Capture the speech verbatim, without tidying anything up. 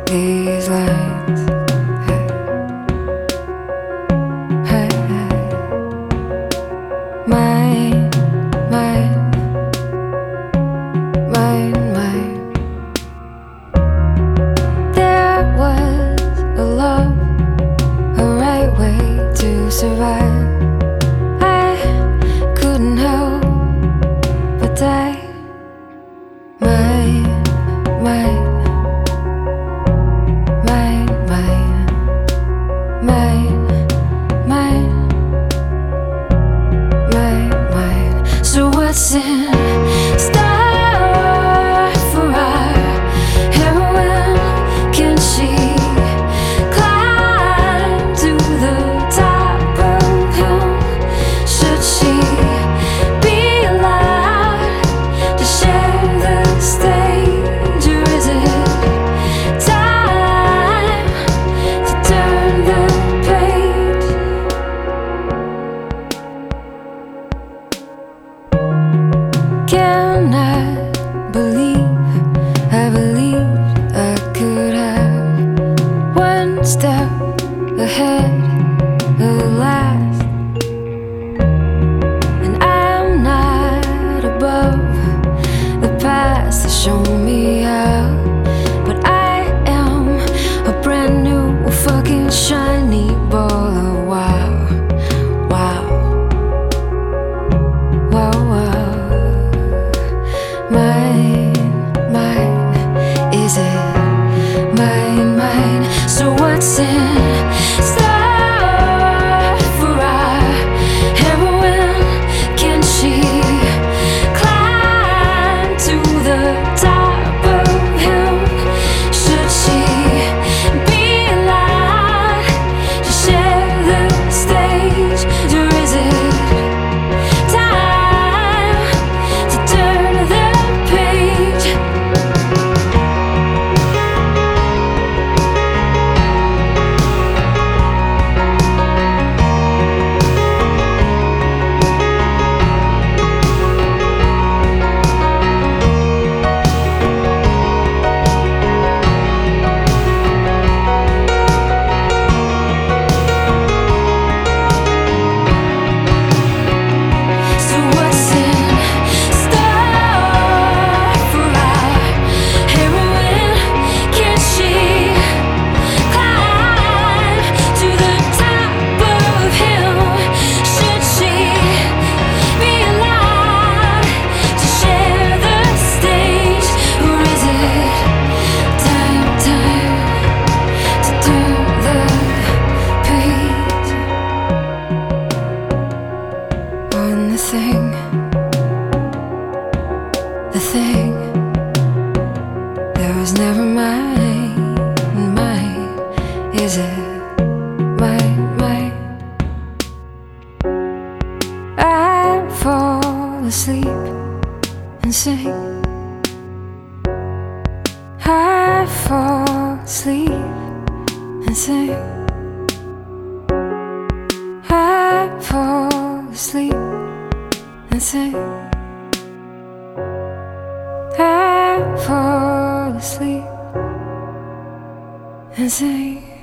these lines. Hey, hey, hey. Mine, mine, mine, mine. There was a love, a right way to survive. I couldn't help but die. Mine, mine, mine, mine, mine, mine, mine, mine. So what's in store for our heroine? Can she climb to the top of him? Should she be allowed to share the stage, or is it time to turn the page? Cannot believe I believed I could have one step ahead of the last, and I'm not above the past to show me how, but I am a brand new fucking shiny ball of wow, wow, wow, wow. Mine, mine, is it mine, mine? So what's in store for our heroine? Can she climb to the top of him? Should she be allowed to share the stage, or is it time to turn the page? So what's in store for our heroine? Can she climb to the top of him? Should she be allowed to share the stage, or is it time, time to turn the page on the thing, the thing that was never mine, mine? Is it mine, mine? I fall asleep and sing. I fall asleep and sing. I fall asleep and sing. I fall asleep and sing.